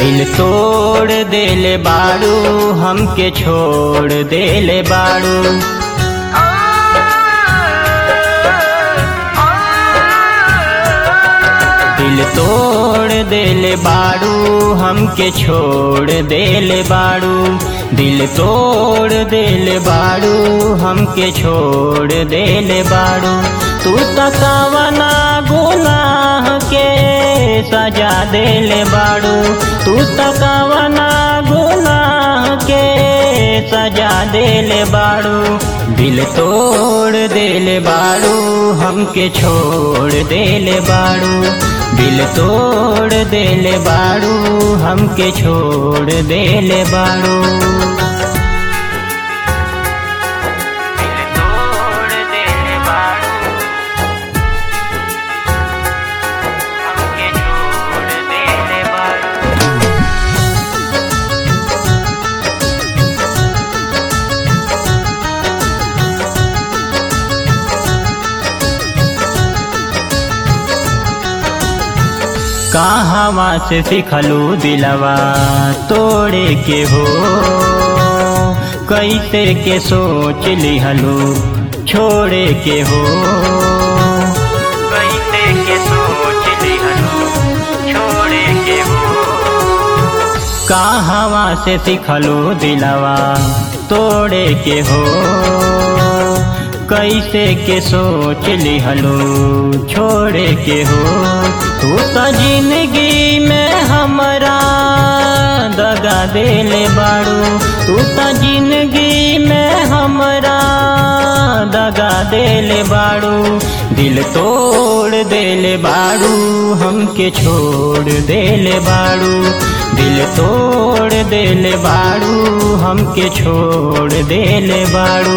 दिल तोड़ देले बाड़ू हमके छोड़ देले बाड़ू। दिल तोड़ देले बाड़ू हमके छोड़ देले बाड़ू। दिल तोड़ देले बाड़ू हमके छोड़ देले बाड़ू। तू तकवना गुनाह के सजा देले बाड़ू। तू तकवना गुनाह के सजा देले बाड़ू। दिल तोड़ देले बाड़ू हमके छोड़ देले बाड़ू। दिल तोड़ देले बाड़ू हमके छोड़ देले बाड़ू। कहवा से सिखलू दिलवा तोड़े के हो। कैसे के सोच लिहलू छोड़े के हो। कैसे के सोच लिहलू छोड़े के हो। कहवा से सिखलू दिलवा तोड़े के हो। कैसे के सोच लिहलू छोड़े के हो। तू तो जिंदगी में हमरा दगा देले बाड़ू। तू तो जिंदगी में हमरा दगा देले बाड़ू। दिल तोड़ देले बाड़ू हमके छोड़ देले बाड़ू। दिल तोड़ देले बाड़ू हमके छोड़ देले बाड़ू।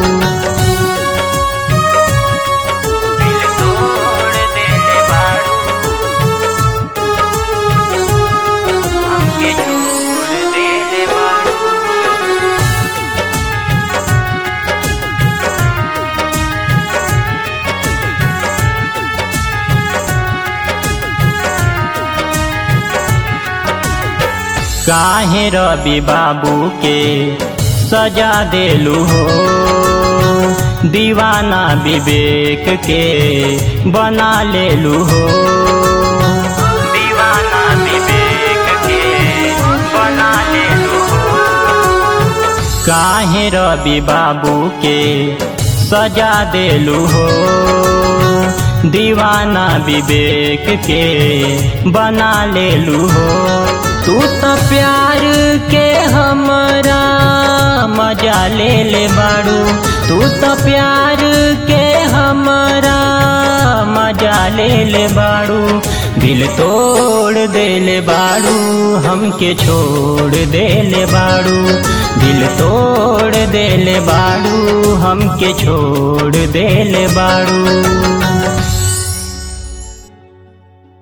काहे रवि बाबू के सजा देलू हो। दीवाना विवेक के बना लेलू हो। दीवाना विवेक के बना लेलू हो। काहे रवि बाबू के सजा देलू हो। दीवाना विवेक के बना लेलू हो। तू तो प्यार के हमरा मजा ले ले बाड़ू। तू तो प्यार के हमरा मजा ले ले बाड़ू। दिल तोड़ देले बाड़ू हमके छोड़ देले बाड़ू। दिल तोड़ देले बाड़ू हमके छोड़ देले बाड़ू।